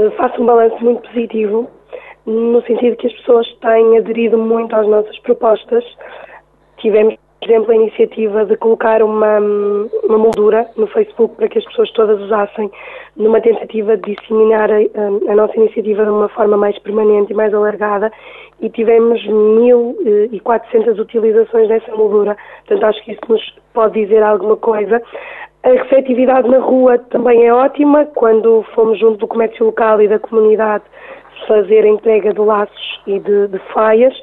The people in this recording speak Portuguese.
Faço um balanço muito positivo, no sentido que as pessoas têm aderido muito às nossas propostas. Tivemos, por exemplo, a iniciativa de colocar uma moldura no Facebook para que as pessoas todas usassem, numa tentativa de disseminar a nossa iniciativa de uma forma mais permanente e mais alargada, e tivemos 1.400 utilizações dessa moldura. Portanto, acho que isso nos pode dizer alguma coisa. A receptividade na rua também é ótima. Quando fomos junto do comércio local e da comunidade fazer a entrega de laços e de faias,